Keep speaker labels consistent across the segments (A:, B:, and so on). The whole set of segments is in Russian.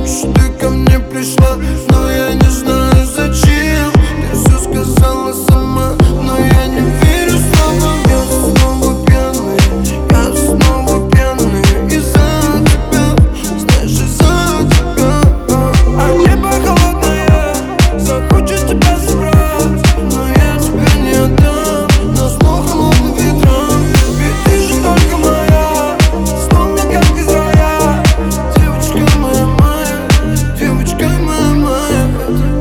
A: что ты ко мне пришла, но я не знаю зачем. Ты все сказала сама, но я не верю словам. Я снова пьяный, я снова пьяный из-за тебя, знаешь, из-за тебя. А небо холодное, захочет тебя забрать, но я тебя не отдам на зло холодным ветрам. Ведь ты же только моя, словно как из рая. Девочка моя, моя, девочка моя, моя.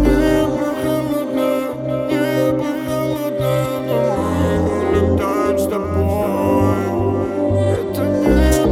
A: Это небо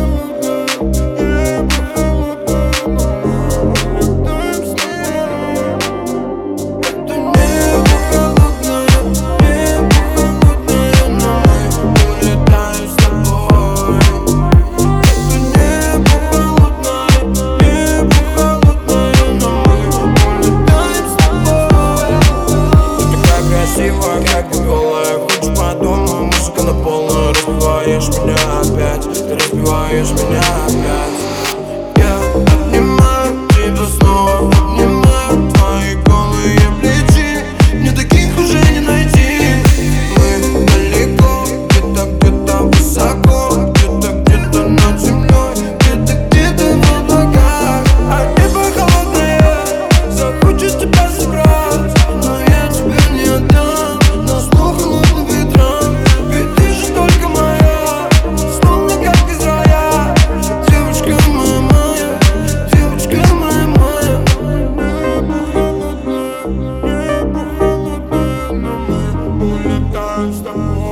A: холодное, небо холодное, но мы улетаем с тобой. Это небо холодное, небо холодное, но мы улетаем с тобой.
B: Ты такая красивая, как ты голая. Хочешь по дому, музыка на полную. Разбиваешь меня опять, ты разбиваешь меня опять.
A: Я обнимаю тебя снова, обнимаю твои голые плечи. Мне таких уже не найти. Мы далеко, где-то высоко, где-то над землей, где-то в облаках. А небо холодное, захочет тебя забрать, но я тебя не отдам на зло холодным ветрам. Ведь ты же только моя, словно как из рая. Девочка моя, моя, девочка моя, моя. Небо холодное, но мы улетаем с тобой.